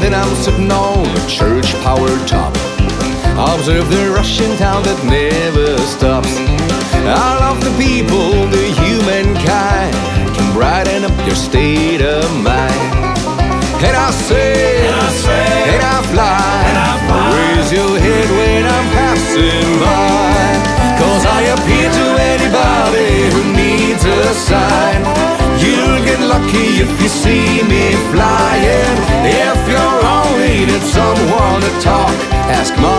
then I'm sitting on a church power top. Observe the rushing town that never stops. I love the people, the humankind can brighten up your state of mind. And I say, and I fly, raise your head when I'm passing by. 'Cause I appeal to anybody who needs a sign. You'll get lucky if you see me flying. If you're only need someone to talk, ask my